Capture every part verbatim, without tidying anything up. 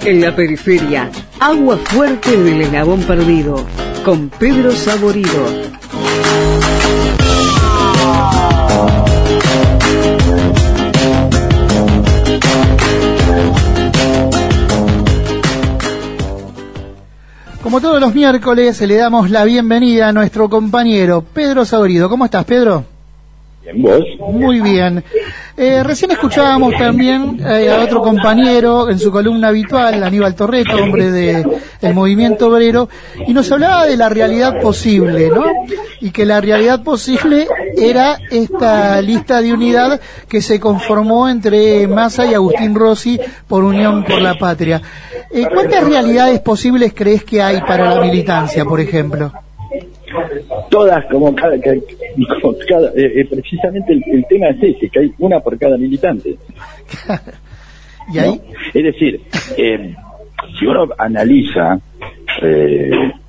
En la periferia, agua fuerte en el eslabón perdido, con Pedro Saborido. Como todos los miércoles, le damos la bienvenida a nuestro compañero Pedro Saborido. ¿Cómo estás, Pedro? Bien, ¿vos? Muy bien. Eh, recién escuchábamos también eh, a otro compañero en su columna habitual, Aníbal Torreto, hombre de, del movimiento obrero, y nos hablaba de la realidad posible, ¿no? Y que la realidad posible era esta lista de unidad que se conformó entre Massa y Agustín Rossi por Unión por la Patria. Eh, ¿Cuántas realidades posibles crees que hay para la militancia, por ejemplo? Todas, como cada, como cada eh, eh, precisamente el, el tema es ese, que hay una por cada militante. ¿Y ahí? ¿No? Es decir, eh, si uno analiza eh,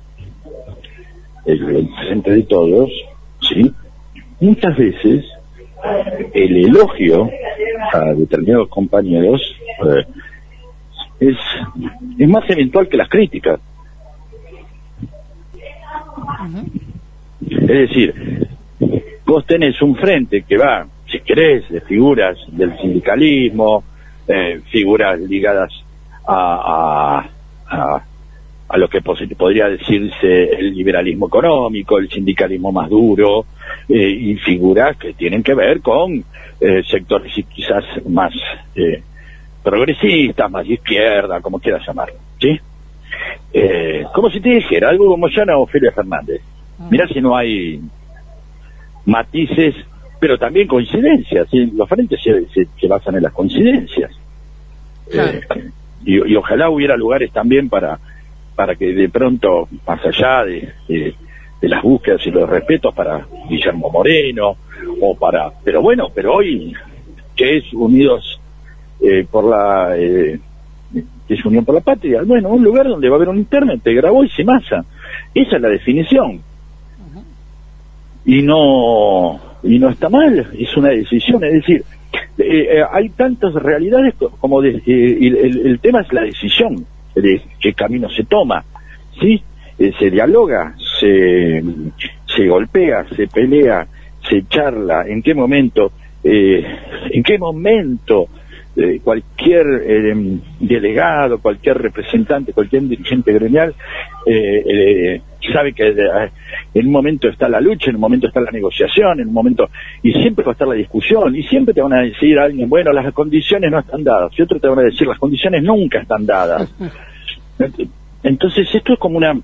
el, el frente de todos, sí, muchas veces el elogio a determinados compañeros eh, es, es más eventual que las críticas. Uh-huh. Es decir, vos tenés un frente que va, si querés, de figuras del sindicalismo, eh, figuras ligadas a, a, a, a lo que podría decirse el liberalismo económico, el sindicalismo más duro, eh, y figuras que tienen que ver con eh, sectores quizás más eh, progresistas, más de izquierda, como quieras llamarlo, ¿sí? Eh, como si te dijera algo como Yana Ofelia Fernández. Mirá si no hay matices, pero también coincidencias, ¿sí? Los frentes se, se, se basan en las coincidencias. Claro. Eh, y, y ojalá hubiera lugares también para para que de pronto, más allá de, de, de las búsquedas y los respetos para Guillermo Moreno, o para, pero bueno, pero hoy, que es Unidos eh, por la... Eh, que es Unión por la Patria, bueno, un lugar donde va a haber un interno entre Grabois y Massa. Esa es la definición. Uh-huh. Y no y no está mal, es una decisión, es decir, eh, eh, hay tantas realidades como de, eh, el, el tema es la decisión de qué camino se toma, ¿sí? Eh, se dialoga, se, se golpea, se pelea, se charla, en qué momento, eh, en qué momento Eh, cualquier eh, delegado, cualquier representante, cualquier dirigente gremial eh, eh, sabe que eh, en un momento está la lucha, en un momento está la negociación, en un momento, y siempre va a estar la discusión, y siempre te van a decir a alguien, bueno, las condiciones no están dadas, y otros te van a decir, las condiciones nunca están dadas. Entonces esto es como una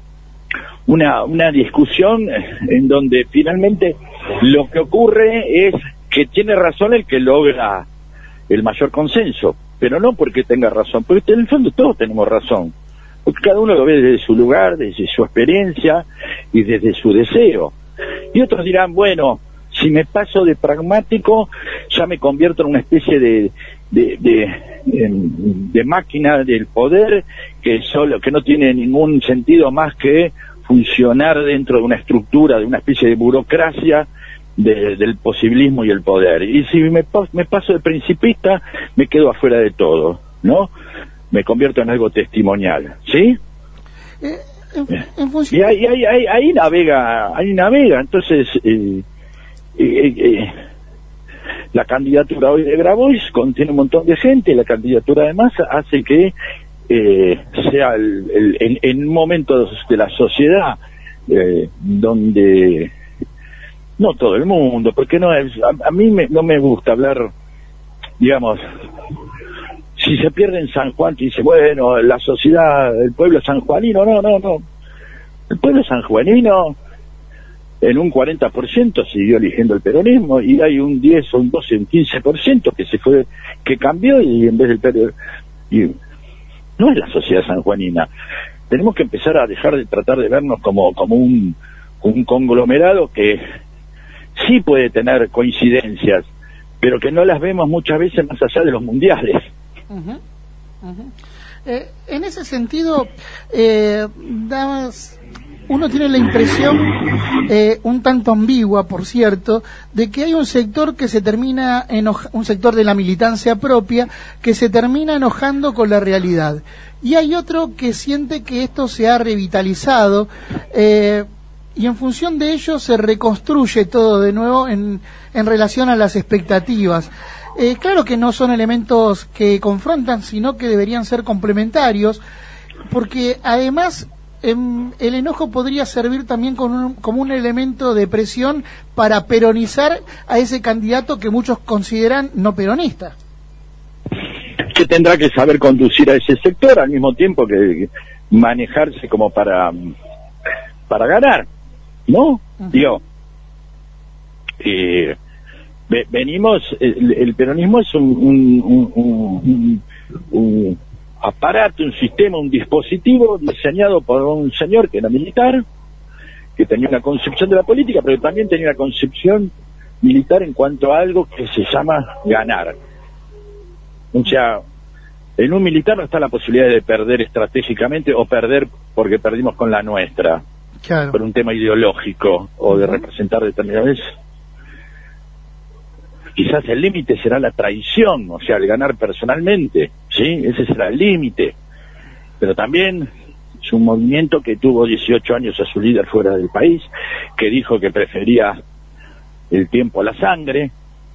una una discusión en donde finalmente lo que ocurre es que tiene razón el que logra el mayor consenso, pero no porque tenga razón, porque en el fondo todos tenemos razón, porque cada uno lo ve desde su lugar, desde su experiencia y desde su deseo. Y otros dirán, bueno, si me paso de pragmático, ya me convierto en una especie de de, de, de, de máquina del poder que solo que no tiene ningún sentido más que funcionar dentro de una estructura, de una especie de burocracia De, del posibilismo y el poder, y si me, me paso de principista me quedo afuera de todo, ¿no? Me convierto en algo testimonial, ¿sí? Eh, en, en función... Y ahí, ahí, ahí, ahí navega, ahí navega, entonces eh, eh, eh, la candidatura hoy de Grabois contiene un montón de gente, la candidatura de Massa hace que eh, sea el, el, en, en momentos de la sociedad eh, donde no todo el mundo, porque no es, a, a mí me, no me gusta hablar, digamos, si se pierde en San Juan, que dice, bueno, la sociedad, el pueblo sanjuanino, no, no, no, el pueblo sanjuanino en un cuarenta por ciento siguió eligiendo el peronismo, y hay un diez, un doce, un quince por ciento que se fue, que cambió, y en vez del peronismo, y no es la sociedad sanjuanina. Tenemos que empezar a dejar de tratar de vernos como, como un, un conglomerado que sí puede tener coincidencias, pero que no las vemos muchas veces más allá de los mundiales. Uh-huh. Uh-huh. Eh, en ese sentido, eh, dabas uno tiene la impresión, eh, un tanto ambigua, por cierto, de que hay un sector que se termina enoja- un sector de la militancia propia que se termina enojando con la realidad, y hay otro que siente que esto se ha revitalizado, eh, y en función de ello se reconstruye todo de nuevo en, en relación a las expectativas. Eh, claro que no son elementos que confrontan, sino que deberían ser complementarios, porque además el enojo podría servir también con un, como un elemento de presión para peronizar a ese candidato que muchos consideran no peronista. Que tendrá que saber conducir a ese sector al mismo tiempo que manejarse como para para ganar, ¿no? Uh-huh. Digo, eh, ve, venimos, el, el peronismo es un, un, un, un, un, un aparato, un sistema, un dispositivo diseñado por un señor que era militar, que tenía una concepción de la política, pero también tenía una concepción militar en cuanto a algo que se llama ganar. O sea, en un militar no está la posibilidad de perder estratégicamente o perder porque perdimos con la nuestra, claro, por un tema ideológico o de representar determinadas. Quizás el límite será la traición, o sea, el ganar personalmente, ¿sí? Ese será el límite. Pero también es un movimiento que tuvo dieciocho años a su líder fuera del país, que dijo que prefería el tiempo a la sangre,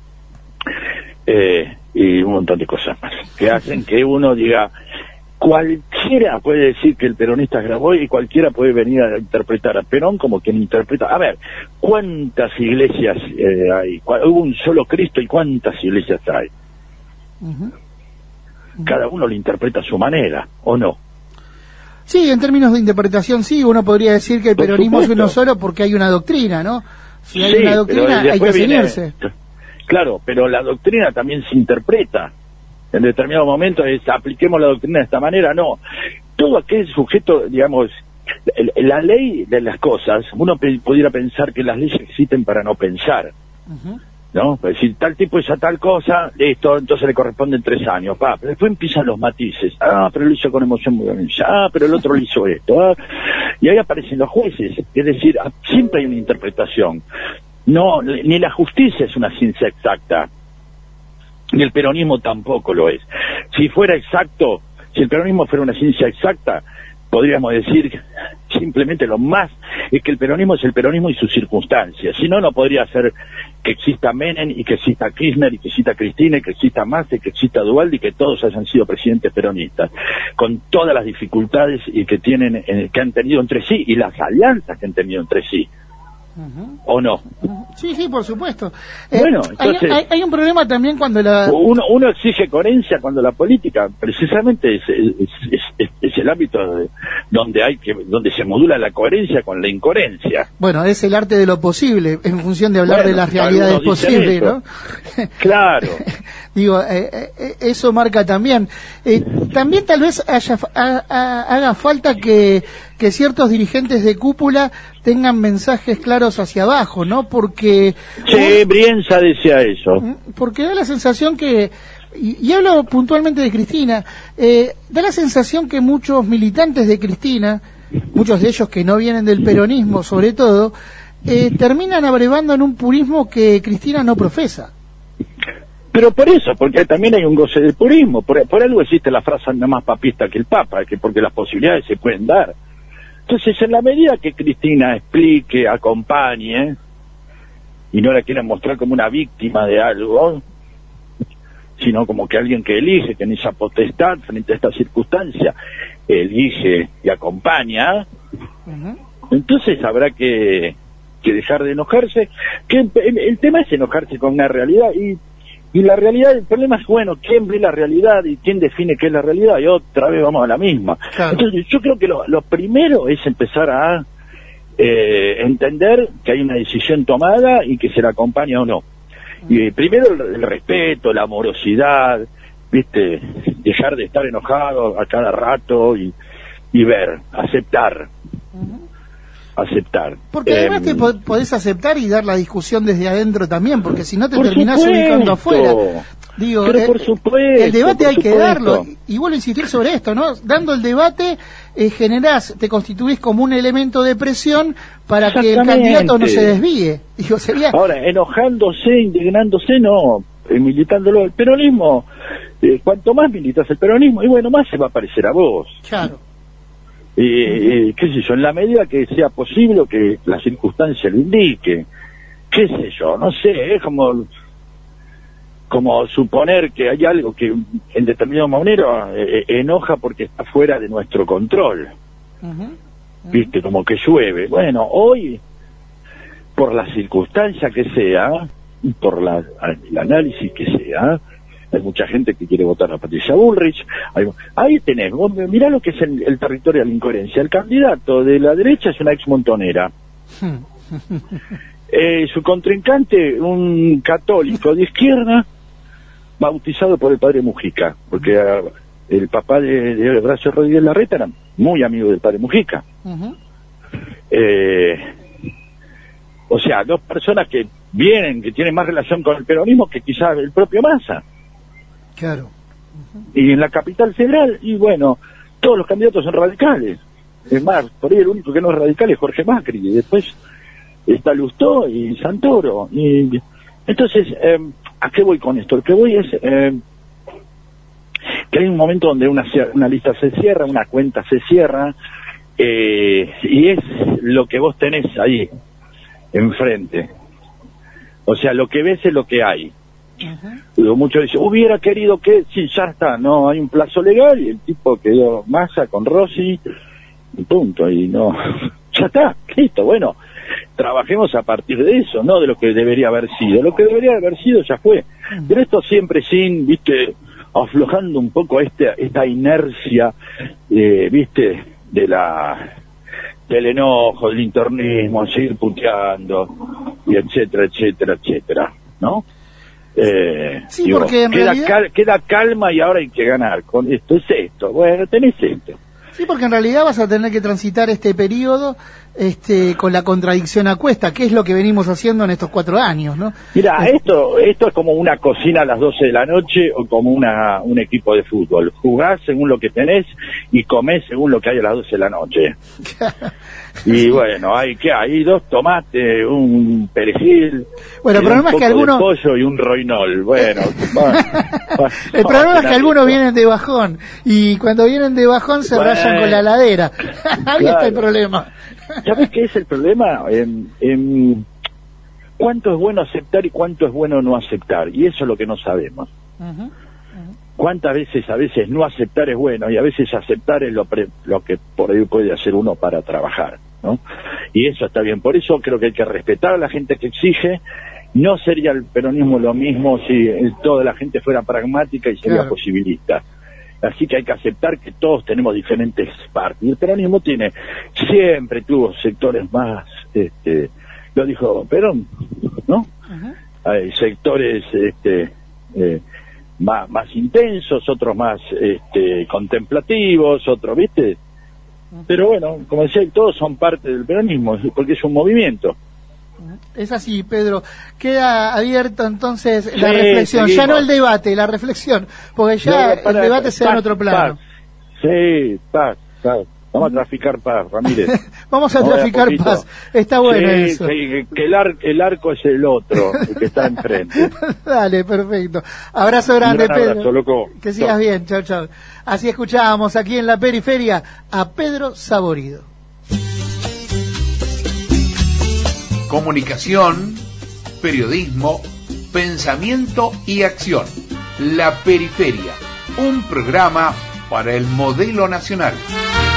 eh, y un montón de cosas más, que hacen que uno diga, cualquiera puede decir que el peronista es Graboy y cualquiera puede venir a interpretar a Perón como quien interpreta. A ver, ¿cuántas iglesias eh, hay? Hubo un solo Cristo y ¿cuántas iglesias hay? Uh-huh. Cada uno lo interpreta a su manera, ¿o no? Sí, en términos de interpretación sí, uno podría decir que el peronismo es uno solo porque hay una doctrina, ¿no? Si hay sí, una doctrina hay que ceñirse. Claro, pero la doctrina también se interpreta. En determinado momento es, apliquemos la doctrina de esta manera, no. Todo aquel sujeto, digamos, la ley de las cosas, uno pe- pudiera pensar que las leyes existen para no pensar, uh-huh, ¿no? Pues si tal tipo hizo tal cosa, listo, entonces le corresponden tres años, pa, pero después empiezan los matices, ah, pero lo hizo con emoción muy violencia, ah, pero el otro lo hizo esto, ah, y ahí aparecen los jueces, es decir, siempre hay una interpretación. No, ni la justicia es una ciencia exacta, ni el peronismo tampoco lo es. Si fuera exacto, si el peronismo fuera una ciencia exacta, podríamos decir simplemente lo más es que el peronismo es el peronismo y sus circunstancias. Si no, no podría ser que exista Menem y que exista Kirchner y que exista Cristina y que exista Massa y que exista Duhalde y que todos hayan sido presidentes peronistas, con todas las dificultades y que tienen, eh, que han tenido entre sí y las alianzas que han tenido entre sí. Uh-huh. ¿O no? Uh-huh. Sí, sí, por supuesto. Bueno, eh, entonces, hay, hay, hay un problema también cuando la... Uno, uno exige coherencia cuando la política precisamente es, es, es, es, es el ámbito de, donde hay que donde se modula la coherencia con la incoherencia. Bueno, es el arte de lo posible, en función de hablar bueno, de las realidades posibles, ¿no? Claro. Digo, eh, eh, eso marca también. Eh, también tal vez haya, ha, ha, haga falta que, que ciertos dirigentes de cúpula tengan mensajes claros hacia abajo, ¿no? Porque... Sí, Brienza decía eso. Porque da la sensación que, y, y hablo puntualmente de Cristina, eh, da la sensación que muchos militantes de Cristina, muchos de ellos que no vienen del peronismo sobre todo, eh, terminan abrevando en un purismo que Cristina no profesa. Pero por eso, porque también hay un goce del purismo, por, por algo existe la frase no más papista que el Papa, que porque las posibilidades se pueden dar. Entonces, en la medida que Cristina explique, acompañe, y no la quiera mostrar como una víctima de algo, sino como que alguien que elige, que en esa potestad, frente a esta circunstancia, elige y acompaña, uh-huh, entonces habrá que, que dejar de enojarse, que el, el tema es enojarse con una realidad, y Y la realidad, el problema es, bueno, ¿quién ve la realidad y quién define qué es la realidad? Y otra vez vamos a la misma. Claro. Entonces, yo creo que lo, lo primero es empezar a eh, entender que hay una decisión tomada y que se la acompaña o no. Y primero el, el respeto, la amorosidad, ¿viste? Dejar de estar enojado a cada rato y, y ver, aceptar. Uh-huh. aceptar. Porque además eh, te podés aceptar y dar la discusión desde adentro también, porque si no te terminás supuesto. ubicando afuera. Digo, Pero eh, por supuesto, el debate por hay que supuesto. darlo. Y vuelvo a insistir sobre esto, ¿no? Dando el debate, eh, generás, te constituís como un elemento de presión para que el candidato no se desvíe. Digo, sería... Ahora, enojándose, indignándose, no, eh, militándolo. El peronismo, eh, cuanto más militas el peronismo, y bueno, más se va a parecer a vos. Claro. Eh, eh, qué sé yo, en la medida que sea posible o que la circunstancia lo indique, qué sé yo, no sé, es como como suponer que hay algo que en determinado manera eh, enoja porque está fuera de nuestro control. Uh-huh. Uh-huh. Viste, como que llueve. Bueno, hoy, por la circunstancia que sea, por la, el análisis que sea, hay mucha gente que quiere votar a Patricia Bullrich. Hay, ahí tenés, vos mirá lo que es el, el territorio de la incoherencia. El candidato de la derecha es una ex montonera. eh, su contrincante, un católico de izquierda, bautizado por el padre Mujica, porque uh, el papá de, de Horacio Rodríguez Larreta era muy amigo del padre Mujica. Uh-huh. eh, o sea, dos personas que vienen, que tienen más relación con el peronismo que quizás el propio Massa. Claro. Uh-huh. Y en la capital federal, y bueno, todos los candidatos son radicales. Es más, por ahí el único que no es radical es Jorge Macri, y después está Lustó y Santoro. Y entonces, eh, ¿a qué voy con esto? Lo que voy es eh, que hay un momento donde una, una lista se cierra, una cuenta se cierra, eh, y es lo que vos tenés ahí, enfrente. O sea, lo que ves es lo que hay. Uh-huh. Muchos dicen, hubiera querido que, sí, ya está, no, hay un plazo legal, y el tipo quedó Massa con Rossi, y punto, y no, ya está, listo, bueno, trabajemos a partir de eso, no de lo que debería haber sido. Lo que debería haber sido ya fue. Pero esto siempre sin, viste, aflojando un poco este, esta inercia, eh, viste, de la del enojo, del internismo, seguir puteando, y etcétera, etcétera, etcétera, ¿no? Eh, sí, digo, porque en queda, realidad... cal, queda calma y ahora hay que ganar. Con esto es esto. Bueno, tenés esto. Sí, porque en realidad vas a tener que transitar este periodo este, con la contradicción a cuesta, que es lo que venimos haciendo en estos cuatro años, ¿no? Mira, es... esto esto es como una cocina a las doce de la noche o como una un equipo de fútbol. Jugás según lo que tenés y comés según lo que hay a las doce de la noche. Y bueno, hay que hay dos tomates, un perejil, bueno, el problema un es que algunos de pollo y un roinol. Bueno, bueno, bueno el problema es que algunos vienen de bajón y cuando vienen de bajón se bueno, rayan con la heladera. Ahí claro. Está el problema. ¿Sabes qué es el problema? En, en cuánto es bueno aceptar y cuánto es bueno no aceptar, y eso es lo que no sabemos. Uh-huh. Uh-huh. Cuántas veces a veces no aceptar es bueno y a veces aceptar es lo, pre, lo que por ahí puede hacer uno para trabajar, ¿no? Y eso está bien. Por eso creo que hay que respetar a la gente que exige. No sería el peronismo lo mismo si el, toda la gente fuera pragmática y sería claro. posibilista. Así que hay que aceptar que todos tenemos diferentes partes. Y el peronismo tiene, siempre tuvo sectores más, este, lo dijo Perón, ¿no? Uh-huh. Hay sectores este, eh, más, más intensos, otros más este, contemplativos, otros, ¿viste? Uh-huh. Pero bueno, como decía, todos son parte del peronismo, porque es un movimiento. Es así, Pedro. Queda abierto entonces sí, la reflexión, seguimos. Ya no el debate, la reflexión, porque ya no, para, el debate se da en otro plano. Paz. Sí, paz, paz. Vamos a traficar paz, Ramírez. Vamos a Vamos traficar a paz. Está bueno sí, eso. Sí, que el, ar, el arco es el otro, el que está enfrente. Dale, perfecto. Abrazo grande, Un gran Pedro. Abrazo, loco. Que sigas chau. Bien, chao, chao. Así escuchábamos aquí en la periferia a Pedro Saborido. Comunicación, periodismo, pensamiento y acción. La Periferia, un programa para el modelo nacional.